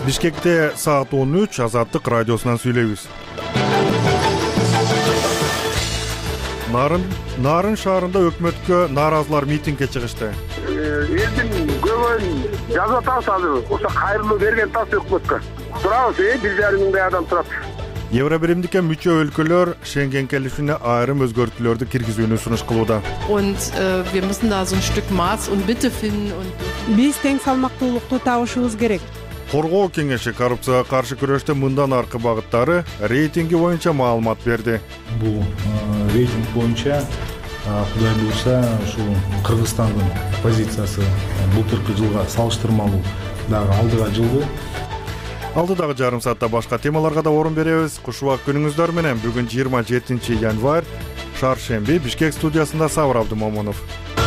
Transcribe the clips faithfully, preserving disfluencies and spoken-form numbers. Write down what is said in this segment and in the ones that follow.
Бишкекте саат он үч Азаттык радиосунан сүйлөйбүз. Нарын Нарын шаарында өкмөткө нааразылар митингге чыгышты. Элдин көбүн жазып атабыз азыр. Ошо кайрылуу берген тас өкмөткө. Турабыз, бир жарым миңдей адам турат. Евробиримдикке мүчө өлкөлөр Шенген келишимине айрым өзгөртүүлөрдү киргизүүнү сунуш кылууда. Und äh, wir müssen da so ein Stück Maß und Mitte finden und Биз тең салмактуулукту табышыбыз керек. Коргоо кеңеши коррупцияга каршы күрөштө мындан аркы багыттары рейтинги боюнча маалымат берди. Бул рейтинг боюнча Кудай буйрса ушул Кыргызстандын позициясы былтыркы жылга салыштырмалуу дагы алдыга жылды. Алдыдагы жарым саатта башка темаларга да орун беребиз. Кушубак күнүңүздөр менен бүгүн жыйырма жетинчи январь, Шаршемби, Бишкек студиясында Сабыр Абдымомунов.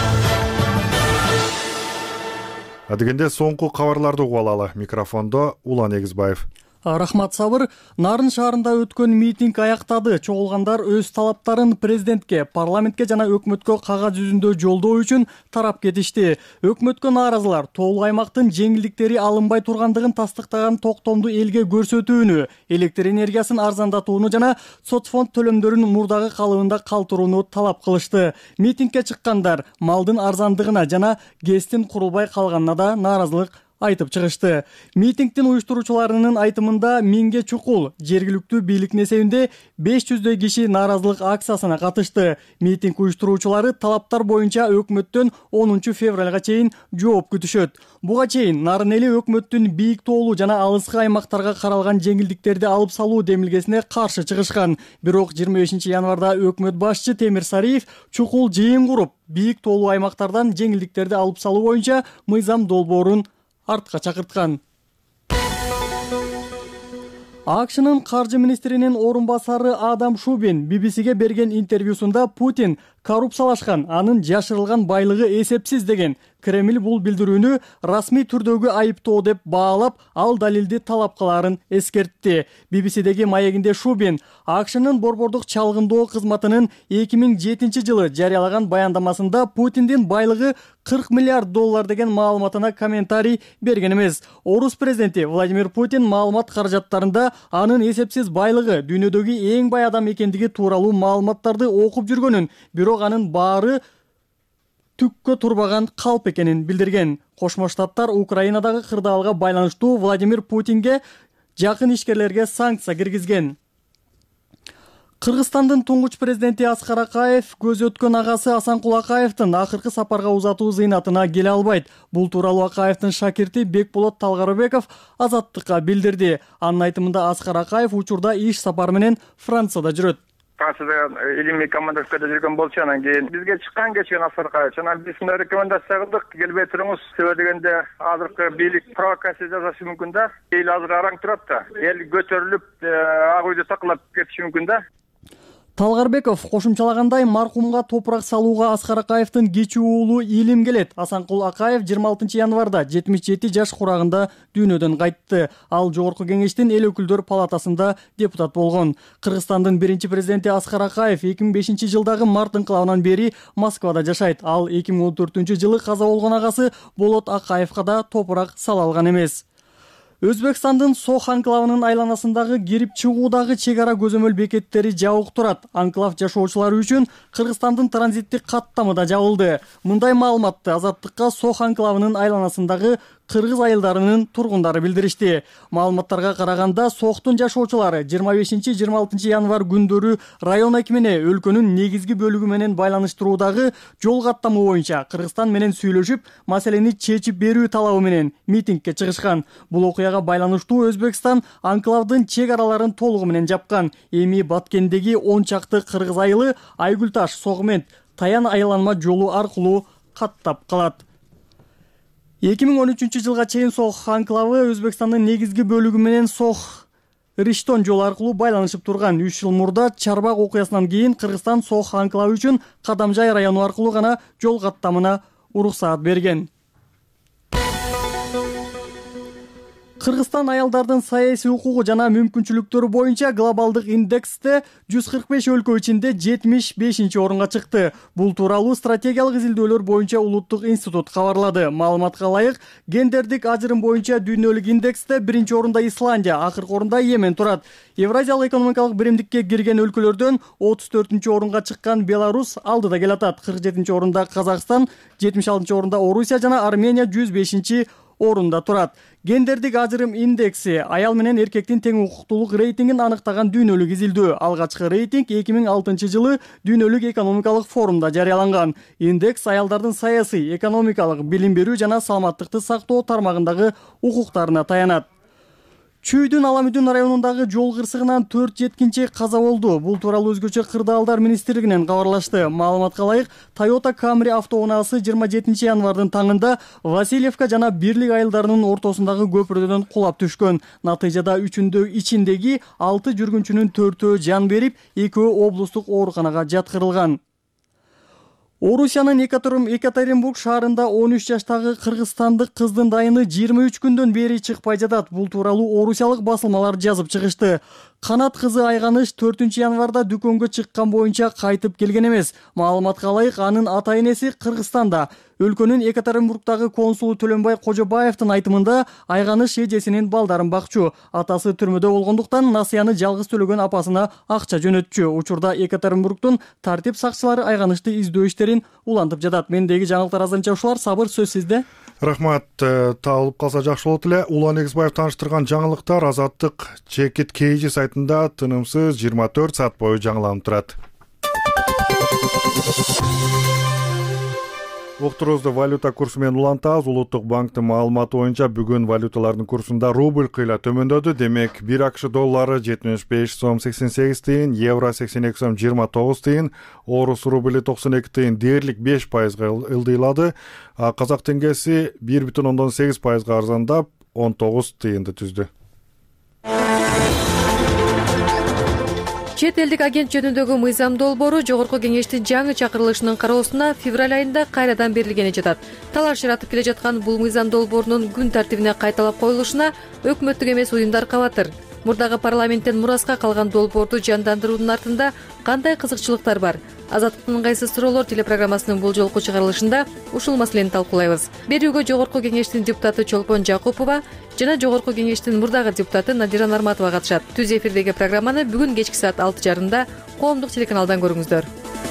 Адегенде соңку кабарларды угуп алалы. Микрофондо Улан Эгизбаев. Рахмат, Сабыр. Нарын шаарында өткөн митинг аяктады. Чогулгандар өз талаптарын президентке, парламентке жана өкмөткө кагаз жүзүндө жолдоо үчүн тарап кетишти. Өкмөткө нааразылар тоолуу аймактын жеңилдиктери алынбай тургандыгын тастыктаган токтомду элге көрсөтүүнү, электр энергиясын арзандатууну жана соцфонд төлөмдөрүн мурдагы калыбында калтырууну талап кылышты. Митингге чыккандар малдын арзандыгына жана ГЭСтин курулбай калганына да нааразылык айтып чыгышты. Митингдин уюштуруучуларынын айтымында миңге чукул жергиликтүү бийликтин эсебинде беш жүздөй киши нааразылык акциясына катышты. Митинг уюштуруучулары талаптар боюнча өкмөттөн онунчу февралга чейин жооп күтүшөт. Буга чейин Нарын эли өкмөттүн бийик тоолуу жана алыскы аймактарга каралган жеңилдиктерди алып салуу демилгесине каршы чыгышкан. Бирок жыйырма бешинчи январда өкмөт башчы Темир Сариев чукул жыйын куруп, бийик тоолуу аймактардан жеңилдиктерди алып салуу боюнча мыйзам долбоорун артка чакырткан. АКШнын каржы министринин орун басары Адам Шубин би би сиге берген интервьюсунда Путин коррупциялашкан, анын жашырылган байлыгы эсепсиз деген Кремль бул билдирүүнү расмий түрдөгү айыптоо деп баалап, ал далилди талап кылаарын эскертти. би би сидеги маегинде Шубин АКШнын борбордук чалгындоо кызматынын эки миң жетинчи жылы жарыялаган баяндамасында Путиндин байлыгы кырк миллиард доллар деген маалыматына комментарий берген эмес. Орус президенти Владимир Путин маалымат каражаттарында анын эсепсиз байлыгы, дүйнөдөгү эң бай адам экендиги тууралуу маалыматтарды окуп жүргөнүн, бирок анын баары түккө турбаган калп экенин билдирген. Кошмо Штаттар Украинадагы кырдаалга байланыштуу Владимир Путинге жакын ишкерлерге санкция киргизген. Кыргызстандын туңгуч президенти Аскар Акаев көз өткөн агасы Асанкул Акаевдин акыркы сапарга узатуу зыйнатына келе албайт. Бул тууралуу Акаевдин шакирти Бекболот Талгарбеков Азаттыкка билдирди. Анын айтымында Аскар Акаев учурда иш сапары менен Францияда жүрөт. Францияда илимий командировкада жүргөн болчу, анан кийин бизге чыккан кечкен Аскар Акаев. Анан биз мындай рекомендация кылдык, келбей туруңуз. Себеби дегенде азыркы бийлик провокация жасашы мүмкүн да. Эл азыр араң турат да. Эл көтөрүлүп, ак үйдө такылап кетиши мүмкүн да. Талгарбеков кошумчалагандай, маркумга топурак салууга Аскар Акаевдин кичүү уулу Илим келет. Асанкул Акаев жыйырма алтынчы январда жетимиш жети жаш курагында дүйнөдөн кайтты. Ал жогорку кеңештин эл өкүлдөр палатасында депутат болгон. Кыргызстандын биринчи президенти Аскар Акаев эки миң бешинчи жылдагы март инкылабынан бери Москвада жашайт. Ал эки миң он төртүнчү жылы каза болгон агасы Болот Акаевга да топурак сала алган эмес. Өзбекстандын Сох анклавынын айланасындагы кирип чыгуудагы чек ара көзөмөл бекеттери жабык турат. Анклав жашоочулары үчүн Кыргызстандын транзиттик каттамы да жабылды. Мындай маалыматты Азаттыкка Сох анклавынын айланасындагы кыргыз айылдарынын тургундары билдиришти. Маалыматтарга караганда, Сохтун жашоочулары жыйырма бешинчи жыйырма алтынчы январь күндөрү район акимине өлкөнүн негизги бөлүгү менен байланыштыруудагы жол каттамы боюнча Кыргызстан менен сүйлөшүп, маселени чечип берүү талабы менен митингге чыгышкан. Бул окуяга байланыштуу Өзбекстан анклавдын чек араларын толугу менен жапкан. Эми Баткендеги он чакты кыргыз айылы Айгүлташ, Согмент, Таян айланма жолу аркылуу каттап калат. эки миң он үчүнчү жылга чейин Сох анклавы Өзбекстандын негизги бөлүгү менен Сох Риштон жолу аркылуу байланышып турган. үч жыл мурда Чарбак окуясынан кийин Кыргызстан Сох анклавы үчүн Кадамжай району аркылуу гана жол каттамына уруксаат берген. Кыргызстан аялдардын саясий укугу жана мүмкүнчүлүктөрү боюнча глобалдык индексте жүз кырк беш өлкө ичинде жетимиш бешинчи орунга чыкты. Бул тууралуу стратегиялык изилдөөлөр боюнча улуттук институт кабарлады. Маалыматка ылайык, гендердик ажырым боюнча дүйнөлүк индексте биринчи орунда Исландия, акыркы орунда Йемен турат. Евразиялык экономикалык биримдикке кирген өлкөлөрдөн отуз төртүнчү орунга чыккан Беларусь алдыда келатат. кырк жетинчи орунда Казакстан, жетимиш алтынчы орунда Орусия жана Армения жүз бешинчи орунда турат. Гендердик ажырым индекси аял менен эркектин тең укуктуулук рейтингин аныктаган дүйнөлүк изилдөө. Алгачкы рейтинг эки миң алтынчы жылы дүйнөлүк экономикалык форумда жарыяланган. Индекс аялдардын саясий, экономикалык, билим берүү жана саламаттыкты сактоо тармагындагы укуктарына таянат. Чүйдүн Аламүдүн районундагы жол кырсыгынан төрт жеткинчи каза болду. Бул тууралуу өзгөчө кырдаалдар министрлигинен кабарлашты. Маалыматка ылайык, Toyota Camry автоунаасы жыйырма жетинчи январдын таңында Васильевка жана Бирлик айылдарынын ортосундагы көпүрөдөн кулап түшкөн. Натыйжада үчүндө ичиндеги алты жүргүнчүнүн төртөө жан берип, экөө облустук ооруканага жаткырылган. Орусиянын Екатеринбург шаарында он үч жаштагы кыргызстандык кыздын дайыны жыйырма үч күндөн бери чыкпай жатат. Бул тууралуу орусиялык басылмалар жазып чыгышты. Канат кызы Айганыш төртүнчү январда дүкөнгө чыккан боюнча кайтып келген эмес. Маалыматка ылайык, анын ата-энеси Кыргызстанда. Өлкөнүн Екатеринбургдагы консулу Төлөнбай Кожобаевдин айтымында, Айганыш эжесинин балдарын бакчу. Атасы түрмөдө болгондуктан насыяны жалгыз төлөгөн апасына акча жөнөтчү. Учурда Екатеринбургдун тартип сакчылары Айганышты издөө иштерин улантып жатат. Мендеги жаңылыктар азырынча ушулар. Сабыр, сөз сизде. Рахмат. Таалып калса жакшы болот эле. Улан Эгизбаев тааныштырган жаңылыктар Азаттык Чекит Кейжи сайтында тынымсыз жыйырма төрт саат бою жаңыланып турат. Уктурубузду валюта курсу менен улантабыз. Улуттук банктын маалыматы боюнча бүгүн валюталардын курсунда рубль кыйла төмөндөдү. Демек, бир АКШ доллары жетимиш беш сом сексен сегиз тыйын, евро сексен эки сом жыйырма тогуз тыйын, орус рубли токсон эки тыйын дээрлик беш пайызга ылдыйлады. Казак теңгеси бир бүтүн ондон сегиз пайызга арзандап он тогуз тыйынды түздү. Чет элдик агент жөнүндөгү мыйзам долбоору Жогорку кеңештин жаңы чакырылышынын кароосуна февраль айында кайрадан берилгени жатат. Талаш жаратып келе жаткан бул мыйзам долбоорунун күн тартибине кайталап коюлушуна өкмөттүк эмес уюмдар кабатыр. Мурдагы парламенттен мураска калган долбоорду жандандыруунун артында кандай кызыкчылыктар бар? Азаттыктын ыңгайсыз суроолор телепрограммасынын бул жолку чыгарылышында ушул маселени талкуулайбыз. Берүүгө Жогорку кеңештин депутаты Чолпон Жакупова жана Жогорку кеңештин мурдагы депутаты Надира Нарматова катышат. Түз эфирдеги программаны бүгүн кечки саат алты жарымда коомдук телеканалдан көрүңүздөр.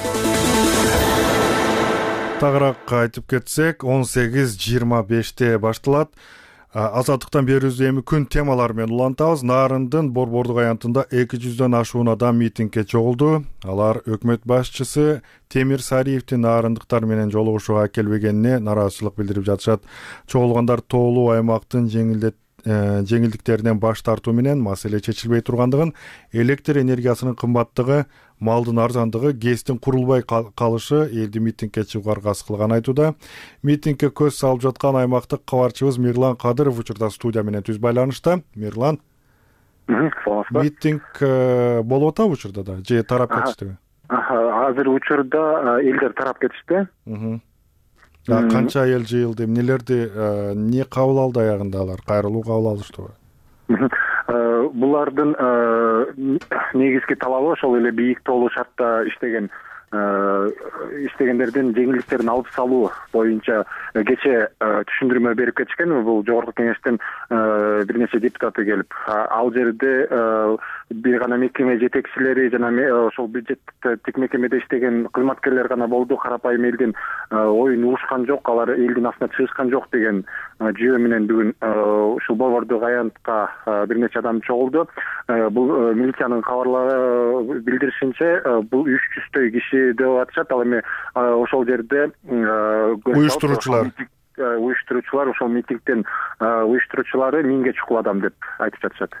Тагыраак айтып кетсек, он сегиз жыйырма беште башталат. Азаттыктан берүүбүздү эми күн темалары менен улантабыз. Нарындын борбордук аянтында эки жүздөн ашуун адам митингге чогулду. Алар өкмөт башчысы Темир Сариевдин нарындыктар менен жолугушууга келбегенине нараазычылык билдирип жатышат. Чогулгандар тоолуу аймактын жеңилдет жеңилдиктеринен баш тартуу менен маселе чечилбей тургандыгын, электр энергиясынын кымбаттыгы, малдын арзандыгы, гэстин курулбай калышы элди митингге чыгууга аргасыз кылган айтууда. Митингге көз салып жаткан аймактык кабарчыбыз Мирлан Кадыров учурда студия менен түз байланышта. Мирлан, митинг болуп атабы учурда да, же тарап кетиштиби? Азыр учурда элдер тарап кетишти. Канча эл жыйылды, эмнелерди не кабыл алды аягында алар? Кайрылуу кабыл алыштыбы? Булардын негизги талабы ошол эле бийик тоолуу шартта иштеген иштегендердин жеңилдиктерин алып салуу боюнча кече түшүндүрмө берип кетишкен. Бул Жогорку кеңештин бир нече депутаты келип, ал жерде бир гана мекеме жетекчилери жана ошол бюджеттик мекемеде иштеген кызматкерлер гана болду. Карапайым элдин оюн угушкан жок, алар элдин астына чыгышкан жок деген жүйө менен бүгүн ушул борбордук аянтка бир нече адам чогулду. Бул милициянын кабарлары билдиришинче бул үч жүздөй киши деп атышат. Ал эми ошол жерде уюштуруучулар уюштуруучулар ошол митингдин уюштуруучулары миңге чукул адам деп айтып жатышат.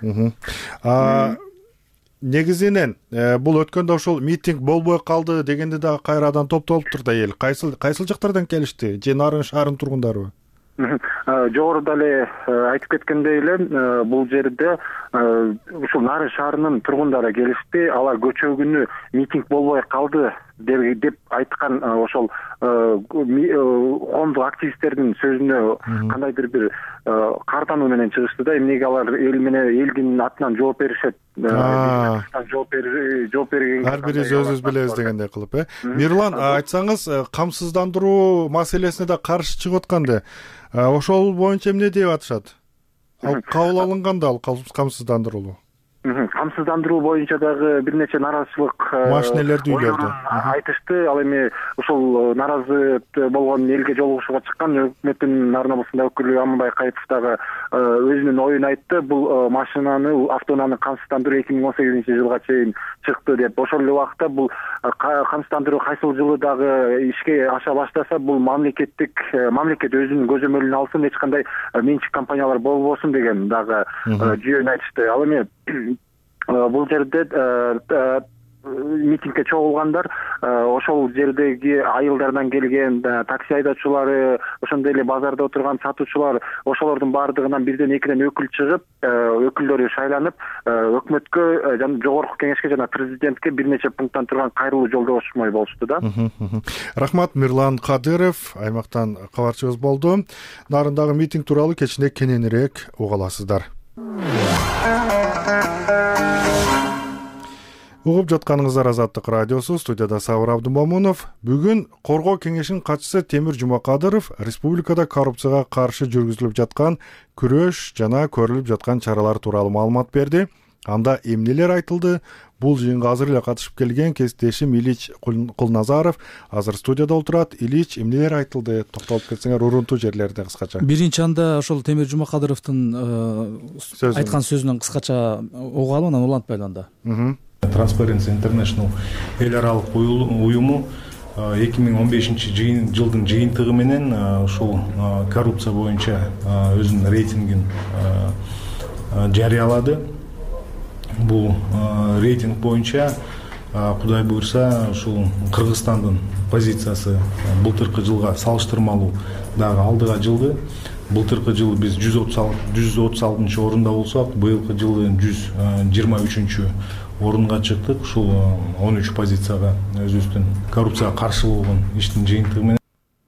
Негизинен бул өткөндө ошол митинг болбой калды дегенде дагы кайрадан топтолуптур да эл. Кайсыл кайсыл жактардан келишти? Же Нарын шаарынын тургундарыбы? Жогоруда эле айтып кеткендей эле бул жерде ушул Нарын шаарынын тургундары келишти. Алар көчө күнү митинг болбой калды деп айткан ошол коомдук активисттердин сөзүнө кандайдыр бир каартануу менен чыгышты да. Эмнеге алар эл менен элдин атынан жооп беришет, жооп жооп берген ар бирибиз өзүбүз билебиз дегендей кылып э Мирлан, айтсаңыз, камсыздандыруу маселесине да каршы чыгып атканды, ошол боюнча эмне деп атышат? Ал кабыл алынганда ал камсыздандыруу камсыздандыруу боюнча дагы бир нече нааразычылык машинелерди үйлөрдү айтышты. Ал эми ушул нааразы болгон элге жолугушууга чыккан өкмөттүн Нарын облусундагы өкүлү Аманбай Кайыпов дагы өзүнүн оюн айтты. Бул машинаны, автоунааны камсыздандыруу эки миң он сегизинчи жылга чейин чыкты деп. Ошол эле убакта бул камсыздандыруу кайсыл жылы дагы ишке аша баштаса, бул мамлекеттик мамлекет өзүнүн көзөмөлүнө алсын, эч кандай менчик компаниялар болбосун деген дагы жүйөнү айтышты. Ал эми бул жерде митингге чогулгандар ошол жердеги айылдардан келген такси айдоочулары, ошондой эле базарда отурган сатуучулар, ошолордун баардыгынан бирден экиден өкүл чыгып, өкүлдөрү шайланып, өкмөткө жана жогорку кеңешке жана президентке бир нече пункттан турган кайрылуу жолдошмой болушту да. Рахмат, Мирлан Кадыров аймактан кабарчыбыз болду. Нарындагы митинг тууралуу кечинде кененирээк уга аласыздар. Угуп жатканыңыздар Азаттык радиосу, студияда Сабыр Абдымомунов. Бүгүн Коргоо кеңешинин катчысы Темир Жумакадыров республикада коррупцияга каршы жүргүзүлүп жаткан күрөш жана көрүлүп жаткан чаралар тууралуу маалымат берди. Анда эмнелер айтылды? Бул жыйынга азыр эле катышып келген кесиптешим Илич Кулназаров азыр студияда отурат. Илич, эмнелер айтылды? Токтолуп кетсеңер урунтуу жерлерди кыскача. Биринчи анда ошол Темир Жумакадыровдун айткан сөзүнөн кыскача угалы, анан улантпайлы анда. Transparency International эл аралык уюму эки миң он бешинчи жылдын жыйынтыгы менен ушул коррупция боюнча өзүнүн рейтингин жарыялады. Бул рейтинг боюнча Кудай буйрса ушул Кыргызстандын позициясы былтыркы жылга салыштырмалуу дагы алдыга жылды. Былтыркы жылы биз жүз отуз алтынчы орунда болсок, быйылкы жылы жүз жыйырма үчүнчү орунга чыктык. Ушул он үч позицияга өзүбүздүн коррупцияга каршы болгон иштин жыйынтыгы менен.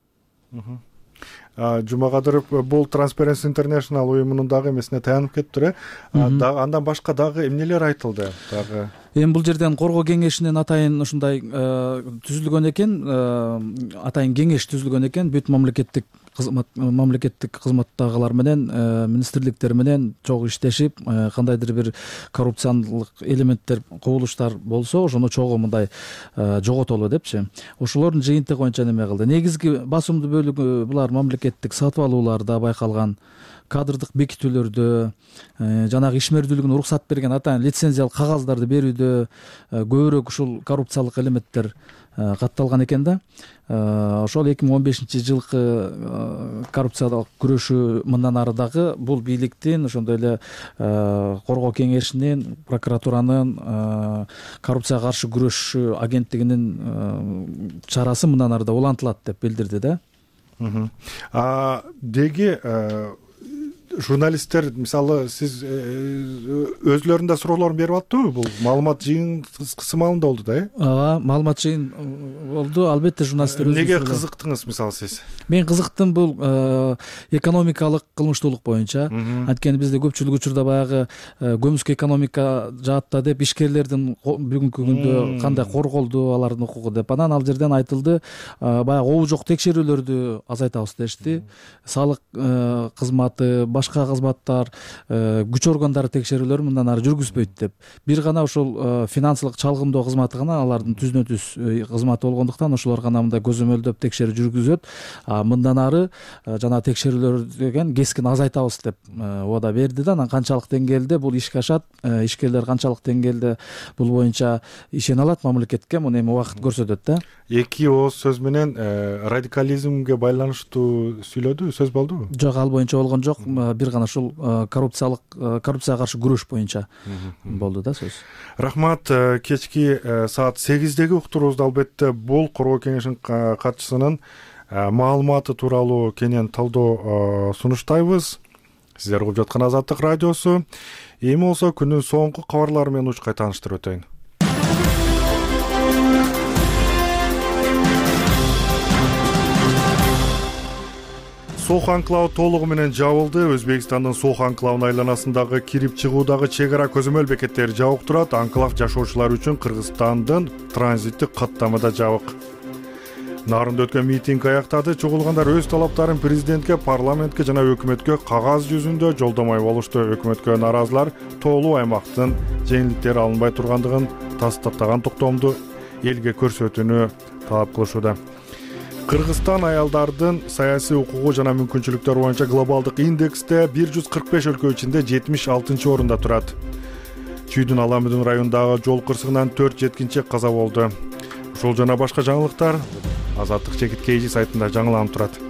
Жумакадыров бул Transparency International уюмунун дагы эмесине таянып кетиптир э. Андан башка дагы эмнелер айтылды? Дагы эми бул жерден Коргоо кеңешинин атайын ушундай түзүлгөн экен, атайын кеңеш түзүлгөн экен. Бүт мамлекеттик кызмат мамлекеттик кызматтагылар менен, министрликтер менен чогуу иштешип, кандайдыр бир коррупциялык элементтер, кубулуштар болсо, ошону чогуу мындай жоготолу депчи. Ошолордун жыйынтыгы боюнча неме кылды? Негизги басымдуу бөлүгү булар мамлекеттик сатып алууларда байкалган, кадрдык бекитүүлөрдө, жанагы ишмердүүлүгүнө уруксат берген атайын лицензиялык кагаздарды берүүдө көбүрөөк ушул коррупциялык элементтер катталган экен да. Ошол эки миң он бешинчи жылкы коррупциялык күрөшүү мындан ары дагы бул бийликтин, ошондой эле Коргоо кеңешинин, прокуратуранын, коррупцияга каршы күрөшүү агенттигинин чарасы мындан ары да улантылат деп билдирди да. А деги журналисттер, мисалы, сиз өзлөрүндө суроолорун берип аттыбы? Бул маалымат жыйын кысымалында болду да, э? Ооба, маалымат жыйын болду. Албетте журналисттер өзү. Неге кызыктыңыз, мисалы, сиз? Мен кызыктым бул экономикалык кылмыштуулук боюнча. Анткени бизде көпчүлүк учурда баягы көмүскө экономика жаатта деп ишкерлердин бүгүнкү күндө кандай корголду алардын укугу деп. Анан ал жерден айтылды, баягы обу жок текшерүүлөрдү азайтабыз дешти. Салык кызматы, башка кызматтар, күч органдары текшерүүлөрү мындан ары жүргүзбөйт деп. Бир гана ушул финансылык чалгымдоо кызматы гана алардын түзнө түз кызматы болгондуктан ошолор гана мындай көзөмөлдөп текшерүү жүргүзөт. Мындан ары жана текшерүүлөр деген кескин азайтабыз деп ода берди да. Анан канчалык деңгээлде бул ишке ашат, ишкерлер канчалык деңгээлде бул боюнча ишене алат мамлекетке, муну эми убакыт көрсөтөт да. Эки ооз сөз менен радикализмге байланыштуу сүйлөдү, сөз болдубу? Жок, ал боюнча болгон жок. Бир гана ушул коррупциялык коррупцияга каршы күрөш боюнча болду да сөз. Рахмат. Кечки саат сегиздеги уктуруубузда албетте бул Коргоо кеңешинин катчысынын маалыматы тууралуу кенен талдоо сунуштайбыз. Сиздер угуп жаткан Азаттык радиосу. Эми болсо күнүн соңку кабарлары менен учкай тааныштырып өтөйүн. Сох анклавы толугу менен жабылды. Өзбекстандын Сох анклавынын айланасындагы кирип чыгуудагы чек ара көзөмөл бекеттери жабык турат. Анклав жашоочулар үчүн Кыргызстандын транзиттик каттамада жабык. Нарында өткөн митинг аяктады. Чогулгандар өз талаптарын президентке, парламентке жана өкмөткө кагаз жүзүндө жолдомой болушту. Өкмөткө нааразылар тоолуу аймактын жеңилдиктери алынбай тургандыгын тастыктаган токтомду элге көрсөтүүнү талап кылышууда. Кыргызстан аялдардын саясий укугу жана мүмкүнчүлүктөрү боюнча глобалдык индексте бир жүз кырк беш өлкө ичинде жетимиш алтынчы орунда турат. Чүйдүн Аламүдүн районундагы жол кырсыгынан төрт жеткинчек каза болду. Ушул жана башка жаңылыктар Азаттык Чекит Кейжи сайтында жаңыланып турат.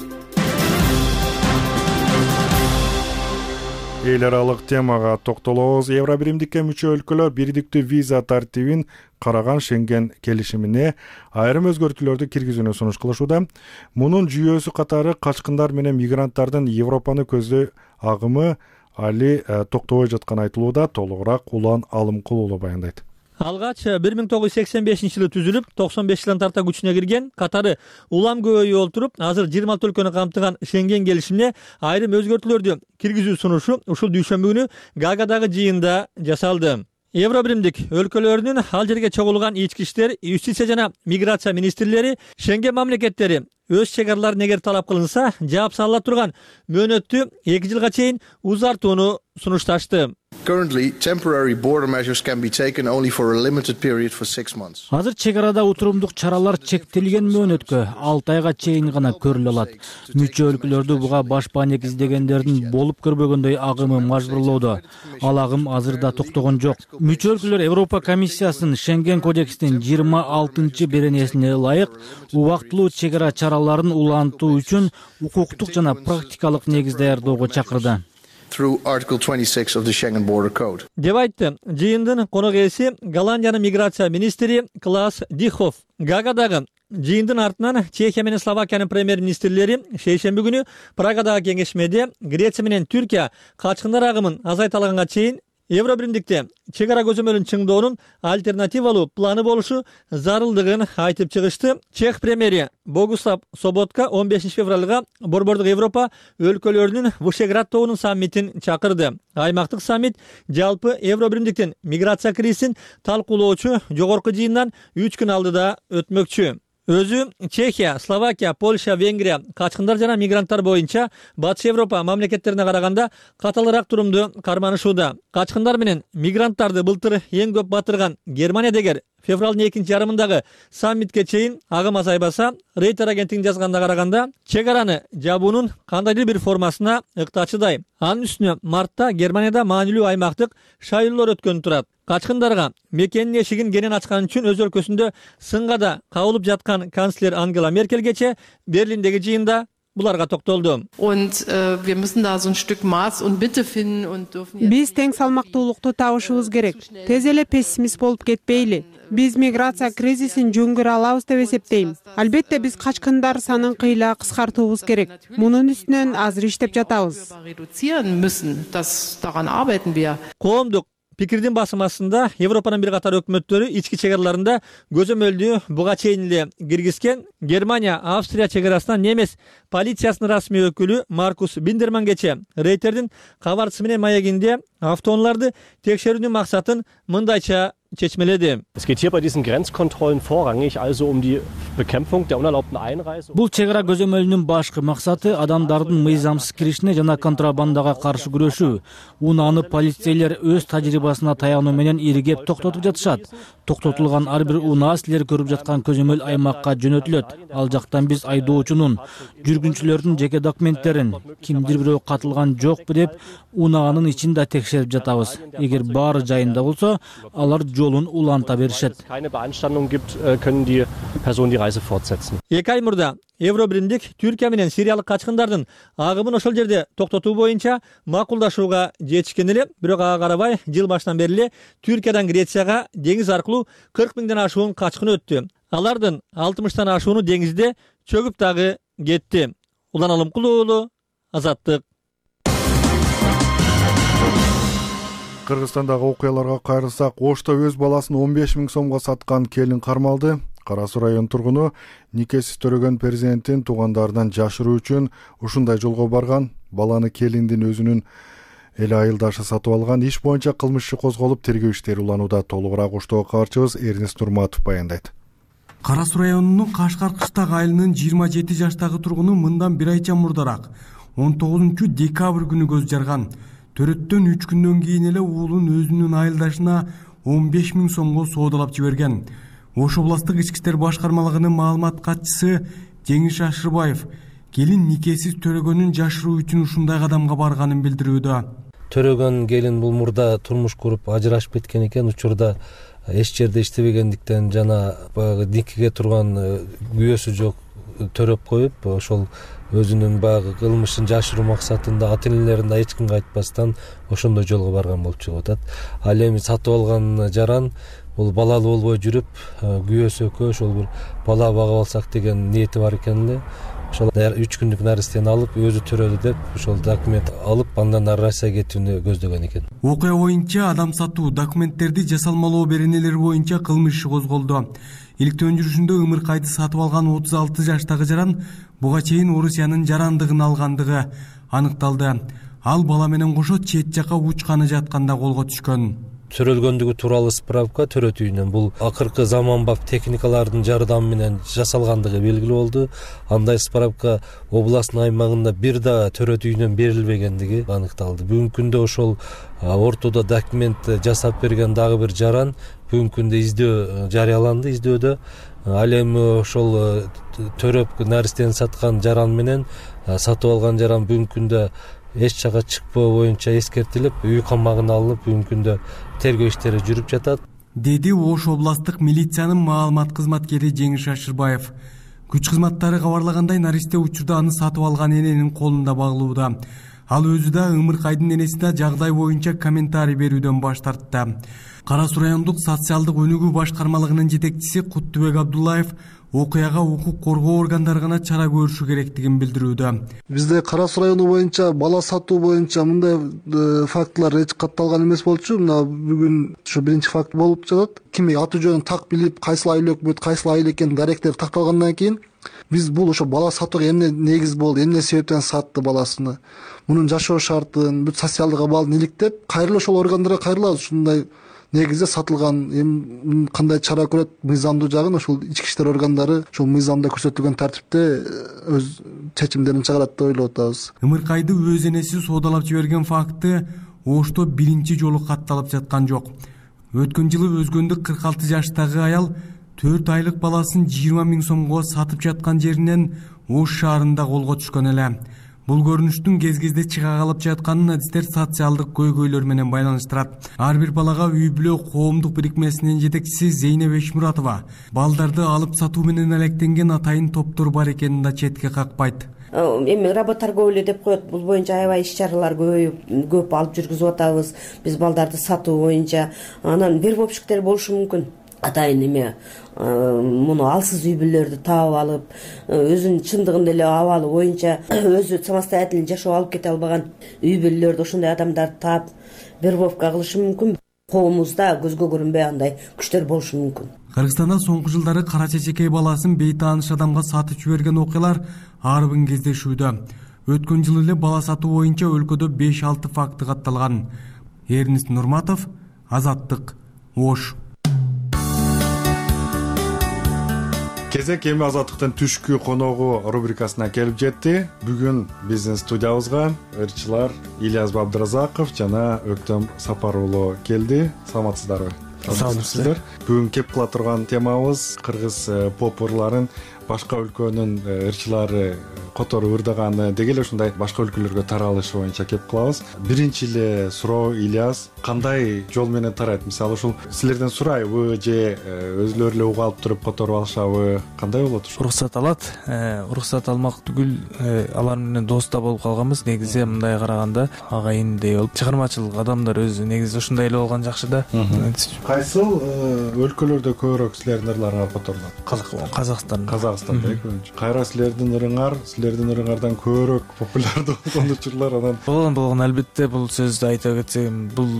Эл аралык темага токтолобуз. Евробиримдикке мүчө өлкөлөр бирдиктүү виза тартибин караган Шенген келишимине айрым өзгөртүүлөрдү киргизүүнү сунуш кылышууда. Мунун жүйөсү катары качкындар менен мигранттардын Европаны көздөй агымы али токтобой жатканы айтылууда. Толугураак Улан Алымкулуулу баяндайт. Алгач бир миң тогуз жүз сексен бешинчи жылы түзүлүп, токсон беш жылдан тарта күчүнө кирген, катары улам көбөйүп олтуруп, азыр жыйырма алты өлкөнү камтыган Шенген келишимине айрым өзгөртүүлөрдү киргизүү сунушу ушул дүйшөмбү күнү Гаагадагы жыйында жасалды. Евробиримдик өлкөлөрүнүн ал жерге чогулган ички иштер, юстиция жана миграция министрлери Шенген мамлекеттери өз чек араларын эгер талап кылынса, жаап салыла турган мөөнөттү эки жылга чейин узартууну сунушташты. Currently, temporary border measures can be taken only for a limited period for six months. Азыр чек арада утурумдук чаралар чектелген мөөнөткө алты айга чейин гана көрүлө алат. Мүчө өлкөлөрдү буга баш баанек издегендердин болуп көрбөгөндөй агымы мажбурлоодо. Ал агым азырда токтогон жок. Мүчө өлкөлөр Европа комиссиясынын Шенген кодексинин жыйырма алтынчы беренесине ылайык убактылуу чек ара чараларын улантуу үчүн укуктук жана практикалык негиз даярдоого чакырды. Through Article twenty-six of the Schengen Border Code. Деп айтты жыйындын конок ээси Голландиянын миграция министри Клаас Дихоф. Гаагадагы жыйындын артынан Чехия менен Словакиянын премьер-министрлери шейшемби күнү Прагадагы кеңешмеде Греция менен Түркия качкындар агымын азайталаганга чейин Евробиримдикте чек ара көзөмөлүн чыңдоонун альтернативалуу планы болушу зарылдыгын айтып чыгышты. Чех премьери Богуслав Соботка он бешинчи февралга Борбордук Европа өлкөлөрүнүн Вышеград тобунун саммитин чакырды. Аймактык саммит жалпы Евробиримдиктин миграция кризисин талкуулоочу жогорку жыйындан үч күн алдыда өтмөкчү. Өзү Чехия, Словакия, Польша, Венгрия качкындар жана мигранттар боюнча Батыш Европа мамлекеттерине караганда каталыраак турумду карманышууда. Качкындар менен мигранттарды былтыр эң көп батырган Германия дегер февралдын экинчи жарымындагы саммитке чейин агым азайбаса, Рейтер агенттигинин жазганда караганда чек араны жабуунун кандайдыр бир формасына ыктачыдай. Анын үстүнө мартта Германияда маанилүү аймактык шайлоолор өткөнү турат. Качкындарга мекенин эшигин кенен ачкан үчүн өз өлкөсүндө сынгада кабылып жаткан канцлер Ангела Меркелгече Берлиндеги жыйында буларга токтолду. Und äh, wir müssen da so ein Stück Maß und Mitte finden und dürfen Биз тең салмактуулукту табышыбыз керек. Тез эле пессимист болуп кетпейли. Биз миграция кризисин жөнгөрө алабыз деп эсептейм. Албетте биз качкындар санын кыйла кыскартуубуз керек. Мунун үстүнөн азыр иштеп жатабыз. reduzieren müssen. Das, daran arbeiten wir. Коомдук пикирдин басымасында Европанын бир катар өкмөттөрү ички чек араларында көзөмөлдү буга чейин эле киргизген. Германия, Австрия чек арасынан немес полициясынын расмий өкүлү Маркус Биндермангече Рейтердин кабарчысы менен маегинде автоунааларды текшерүүнүн максатын мындайча чечмеледи. Es geht hier bei diesen Grenzkontrollen vorrangig also um die Bekämpfung der unerlaubten Einreise. Бул чек ара көзөмөлүнүн башкы максаты адамдардын мыйзамсыз киришине жана контрабандага каршы күрөшүү. Унааны полицейлер өз тажрыйбасына таянуу менен иргеп токтотуп жатышат. Токтотулган ар бир унаа силер көрүп жаткан көзөмөл аймакка жөнөтүлөт. Ал жактан биз айдоочунун, жүргүнчүлөрдүн жеке документтерин, кимдир бирөө катылган жокпу деп унаанын ичин да текшерип жатабыз. Эгер баары жайында болсо, алар жолун уланта беришет. Keine Beanstandung gibt, können die Personen die Reise fortsetzen. Эки ай мурда Евробиримдик Түркия менен Сириялык качкындардын агымын ошол жерде токтотуу боюнча макулдашууга жетишкен эле, бирок ага карабай жыл башынан бери эле Түркиядан Грецияга деңиз аркылуу кырк миңден ашуун качкын өттү. Алардын алтымыштан ашууну деңизде чөгүп дагы кетти. Улан Алымкулуулу, Азаттык. Кыргызстандагы окуяларга кайрылсак, Ошто өз баласын он беш миң сомго саткан келин кармалды. Кара Суу район тургуну никеси төрөгөн перзентин туугандарынан жашыруу үчүн ушундай жолго барган. Баланы келиндин өзүнүн эл айылдашы сатып алган. Иш боюнча кылмыш иши козголуп, тергөө иштери уланууда. Толугураак уштоо кабарчыбыз Эрнест Нурматов баяндайт. Кара Суу районунун Кашкар Кыштак айылынын жыйырма жети жаштагы тургуну мындан бир айча мурдараак он тогузунчу декабрь күнү көз жарган. Төрөттөн үч күндөн кийин эле уулун өзүнүн айылдашына он беш миң сомго соодалап жиберген. Ош областтык ички иштер башкармалыгынын маалымат катчысы Жеңиш Ашырбаев келин никесиз төрөгөнүн жашыруу үчүн ушундай кадамга барганын билдирүүдө. Төрөгөн келин бул мурда турмуш куруп ажырашып кеткен экен. Учурда эч жерде иштебегендиктен жана баягы никеге турган күйөөсү жок төрөп коюп, ошол өзүнүн баягы кылмышын жашыруу максатында ата энелерин эч кимге айтпастан ошондой жолго барган болуп чыгып атат. Ал эми сатып алган жаран бул балалуу болбой жүрүп, күйөөсү экөө ошол бир бала багып алсак деген ниети бар экен эле. Ошол үч күндүк наристени алып, өзү төрөдү деп, ошол документ алып, андан ары Россияга кетүүнү көздөгөн экен. Окуя боюнча адам сатуу документтерди жасалмалоо беренелери боюнча кылмыш иши козголду. Иликтөө жүрүшүндө Ымыркайды сатып алган отуз алты жаштагы жаран буга чейин Орусиянын жарандыгын алгандыгы аныкталды. Ал бала менен кошо чет жака учканы жатканда колго түшкөн. Төрөлгөндүгү тууралуу справка төрөт үйүнөн бул акыркы заманбап техникалардын жардамы менен жасалгандыгы белгилүү болду. Андай справка областтын аймагында бир да төрөт үйүнөн берилбегендиги аныкталды. Бүгүнкү күндө ошол ортодо документ жасап берген дагы бир жаран бүгүнкү күндө издөө жарыяланды. Издөөдө ал эми ошол төрөп наристени саткан жаран менен сатып алган жаран бүгүнкү күндө эч жака чыкпоо боюнча эскертилип, үй камагына алынып, бүгүнкү күндө тергөө иштери жүрүп жатат, деди Ош областтык милициянын маалымат кызматкери Жеңиш Ашырбаев. Күч кызматтары кабарлагандай, наристе учурда аны сатып алган эненин колунда багылууда. Ал өзү да Ымыркайдын энеси да жагдай боюнча комментарий берүүдөн баш тартты. Кара Суу райондук социалдык өнүгүү башкармалыгынын жетекчиси Куттубек Абдуллаев окуяга укук коргоо органдары гана чара көрүшү керектигин билдирүүдө. Бизде Кара Суу району боюнча бала сатуу боюнча мындай фактылар эч катталган эмес болчу. Мына бүгүн ушу биринчи факт болуп жатат. Ким аты жөнүн так билип, кайсыл айыл өкмөт, кайсыл айыл экенин даректер такталгандан кийин биз бул ошо бала сатууга эмне негиз болду, эмне себептен сатты баласыны, мунун жашоо шартын, бүт социалдык абалын иликтеп, кайрылып ошол органдарга кайрылабыз. Ушундай негизде сатылган, эми кандай чара көрөт мыйзамдуу жагын ошол ички иштер органдары ошол мыйзамда көрсөтүлгөн тартипте өз чечимдерин чыгарат деп ойлоп атабыз. Ымыркайды өз энеси соодалап жиберген факты Ошто биринчи жолу катталып жаткан жок. Өткөн жылы өзгөндүк кырк алты жаштагы аял төрт айлык баласын жыйырма миң сомго сатып жаткан жеринен Ош шаарында колго түшкөн эле. Бул көрүнүштүн кез-кезде чыга калып жатканын адистер социалдык көйгөйлөр менен байланыштырат. Ар бир балага үй бүлө коомдук бирикмесинин жетекчиси Зейнеп Эшмуратова балдарды алып сатуу менен алектенген атайын топтор бар экенин да четке какпайт. Эми работорговля деп коет, бул боюнча аябай иш чаралар көбөйүп, көп алып жүргүзүп атабыз. Биз балдарды сатуу боюнча анан вербовщиктер болушу мүмкүн. Атайын эме муну алсыз үй бүлөлөрдү таап алып, өзүнүн чындыгында эле абалы боюнча өзү самостоятельно жашоо алып кете албаган үй бүлөлөрдү ошондой адамдарды таап вербовка кылышы мүмкүн. Коомубузда көзгө көрүнбөй андай күчтөр болушу мүмкүн. Кыргызстанда соңку жылдары кара чечекей баласын бейтааныш адамга сатып жиберген окуялар арбын кездешүүдө. Өткөн жылы эле бала сатуу боюнча өлкөдө беш алты факты катталган. Эрнест Нурматов, Азаттык, Ош. Кезек эми Азаттыктын түшкү коногу рубрикасына келип жетти. Бүгүн биздин студиябызга ырчылар Ильяс Абдыразаков жана Өктөм Сапар уулу келди. Саламатсыздарбы? Саламатсыздар. Бүгүн кеп кыла турган темабыз кыргыз поп ырларын башка өлкөнүн ырчылары которуп ырдаганы деги эле ушундай башка өлкөлөргө таралышы боюнча кеп кылабыз. Биринчи эле суроо, Ильяс, кандай жол менен тарайт? Мисалы ушул силерден сурайбы же өзүлөрү эле уга алып туруп которуп алышабы? Кандай болот ушул? Уруксат алат. Уруксат алмак түгүл алар менен доста болуп калганбыз. Негизи мындай караганда агайындей болуп, чыгармачылык адамдар өзү негизи ушундай эле болгон жакшы да. Кайсыл өлкөлөрдө көбүрөөк силердин ырларыңар которулат? Казакстан. Казакстанда экөөчү. Кайра силердин ырыңар, силердин ырыңардан көбүрөөк популярдуу болгон учурлар анан. Болгон болгон албетте бул сөздү айта кетсем, бул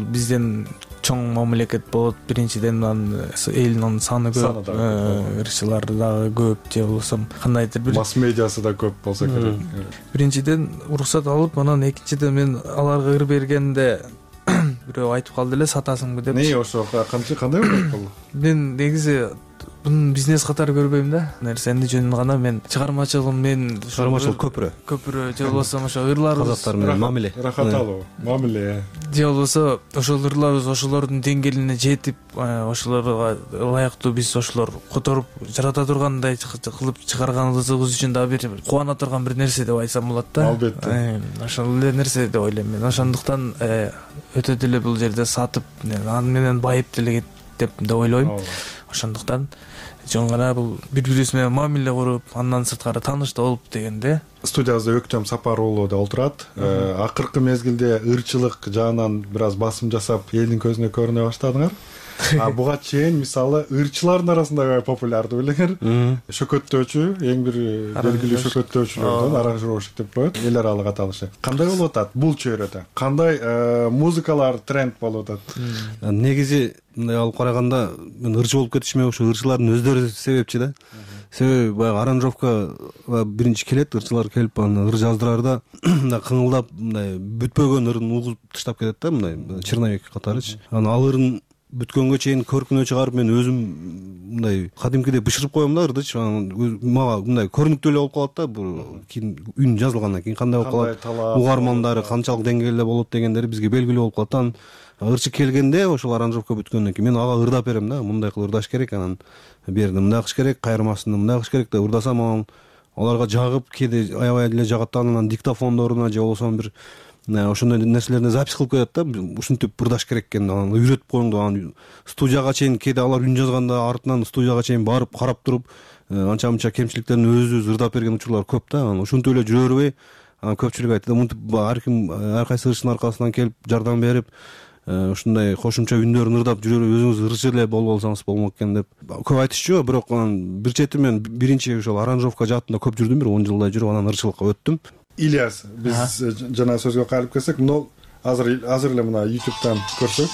бизден чоң мамлекет болот. Биринчиден анан элдин саны көп, ырчылар дагы көп же болбосо кандайдыр бир масс медиасы да көп болсо керек. Биринчиден уруксат алып, анан экинчиден мен аларга ыр бергенде бирөө айтып калды эле, сатасыңбы деп. Не ошо канча кандай болот бул? Мен негизи муну бизнес катары көрбөйм да. Нерсени жөн гана мен чыгармачылыгым, мен чыгармачылык көпүрө. Көпүрө же болбосо ошо ырларыбыз казактар менен мамиле. Рахат алуу, мамиле. Же болбосо ошол ырларыбыз ошолордун деңгээлине жетип, ошолорго ылайыктуу биз ошолор которуп жарата тургандай кылып чыгарганыбыз үчүн дагы бир кубана турган бир нерсе деп айтсам болот да. Албетте. Ошол эле нерсе деп ойлойм мен. Ошондуктан өтө деле бул жерде сатып, аны менен байып деле деп да ойлойм. Ошондуктан жөн гана бул бири-бирибиз менен мамиле куруп, андан сырткары тааныш да болуп дегенде. Студиябызда Өктөм Сапар уулу да отурат. Акыркы мезгилде ырчылык жаынан бир аз басым жасап, элдин көзүнө көрүнө баштадыңар. А буга чейин мисалы ырчылардын арасында популярдуу белеңер. Шөкөттөөчү, эң бир белгилүү шөкөттөөчүлөрдөн аранжировщик деп коет, эл аралык аталышы. Кандай болуп атат бул чөйрөдө? Кандай музыкалар тренд болуп атат? Негизи мындай алып караганда мен ырчы болуп кетишиме ошо ырчылардын өздөрү себепчи да. Себеби баягы аранжировка биринчи келет, ырчылар келип аны ыр жаздырарда мындай кыңылдап, мындай бүтпөгөн ырын угуп таштап кетет да, мындай черновик катарычы. Анан ал ырын бүткөнгө чейин көркүнө чыгарып мен өзүм мындай кадимкидей бышырып коем да ырдычы. Мага мындай көрүнүктүү эле болуп калат да, бул кийин үн жазылгандан кийин кандай болуп калат, угармандары канчалык деңгээлде болот дегендери бизге белгилүү болуп калат. Анан ырчы келгенде ошол аранжировка бүткөндөн кийин мен ага ырдап берем да, мындай кылып ырдаш керек, анан берди мындай кылыш керек, кайырмасында мындай кылыш керек деп ырдасам, анан аларга жагып, кээде аябай деле жагат да, анан диктофондоруна же болбосо бир ошондой нерселерди запись кылып коет да, ушинтип ырдаш керек экен, анан үйрөтүп коюңду. Анан студияга чейин кээде алар үн жазганда артынан студияга чейин барып карап туруп, анча-мынча кемчиликтерин өзүбүз ырдап берген учурлар көп да. Анан ушинтип эле жүрө бербей, анан көпчүлүк айтты, мынтип ар ким ар кайсы ырчынын аркасынан келип жардам берип, ушундай кошумча үндөрүн ырдап жүрө берип, өзүңүз ырчы эле болуп алсаңыз болмок экен деп көп айтышчу. Бирок анан бир чети мен биринчи ошол аранжировка жаатында көп жүрдүм, бир он жылдай жүрүп анан ырчылыкка өттүм. Ильяс, биз жана сөзгө кайрылып келсек, мына азыр азыр эле мына YouTube'дан көрсөк.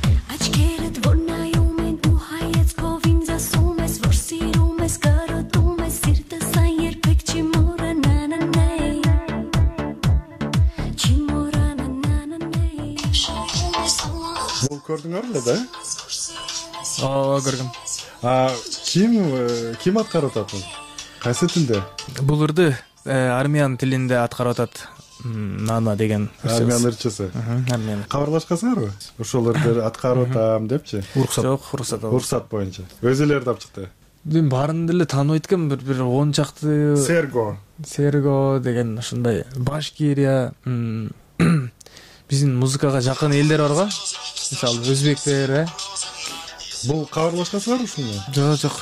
Бул көрдүңөр эле да? Ооба, көргөм. А ким ким аткарып атат? Кайсы тилде? Бул ырды армян тилинде аткарып атат. Нана деген армян ырчысы. Армян. Кабарлашкансыңарбы? Ошол ырды аткарып атам депчи? Уруксат. Жок, уруксат. Уруксат боюнча. Өзүлөр да чыкты. Мен барын деле тааныбайт экенмин, бир бир он чакты. Серго. Серго деген ошондой Башкирия, биздин музыкага жакын элдер барго. Мисалы өзбектер, э. Бул кабарлашкансыңарбы ушуну? Жок, жок.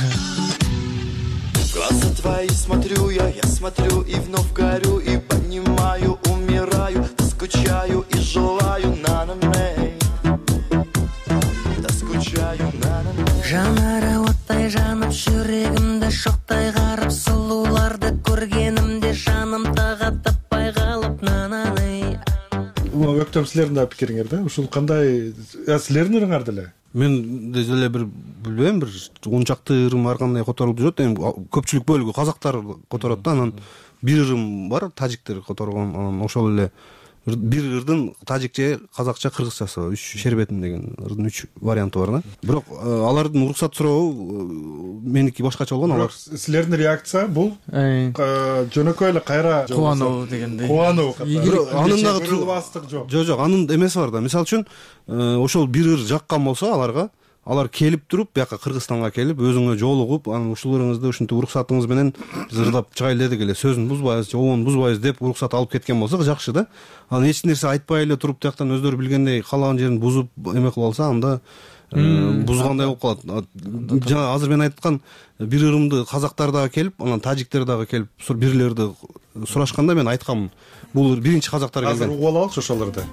Глаза твои смотрю я, я смотрю и вновь горю, и понимаю, умираю, скучаю и желаю на-на-ней, да скучаю на-на-ней. Жанары оттай жанып, жүрегимде шоктой карап, сулууларды көргенимде жаным тага таппай калып, на-на-ней. Өктөм, силердин да пикириңер да? Ушул кандай силердин ырыңар деле? Мен деле бир билбейм, бир он чакты ырым ар кандай которулуп жүрөт. Эми көпчүлүк бөлүгү казактар которот да, анан бир ырым бар тажиктер которгон, анан ошол эле бир ырдын тажикче, казакча, кыргызчасы бар. Үч шербетин деген ырдын үч варианты бар да. Бирок алардын уруксат сурообу меники башкача болгон. Алар силердин реакция бул жөнөкөй эле кайра кубануу дегендей. Кубануу. Анын дагы жок. Жок, анын эмеси бар да. Мисалы үчүн ошол бир ыр жаккан болсо аларга, алар келип туруп, бияка Кыргызстанга келип, өзүңө жолугуп, анан ушуларыңызды ушинтип уруксатыңыз менен биз ырдап чыгайлы дедик эле, сөзүн бузбайбыз, обон бузбайбыз деп уруксат алып кеткен болсо жакшы да. Анан эч нерсе айтпай эле туруп, тияктан өздөрү билгендей каалаган жерин бузуп эме кылып алса, анда бузгандай болуп калат. Жана азыр мен айткан бир ырымды казактар дагы келип, анан тажиктер дагы келип, бирлерди сурашканда мен айтканмын. Бул биринчи казактар келген. Азыр угуп алалычы ошолорду.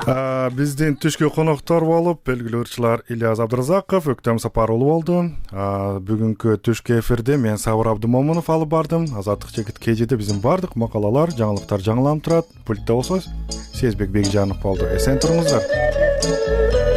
Биздин түшкү коноктор болуп белгилүү ырчылар Ильяз Абдыразаков, Өктөм Сапарулу болду. Бүгүнкү түшкү эфирде мен Сабыр Абдымомунов алып бардым. Азаттык Чекит кежиде биздин бардык макалалар, жаңылыктар жаңыланып турат. Пультта болсо Сезбек Бекжанов болду. Эсен туруңуздар.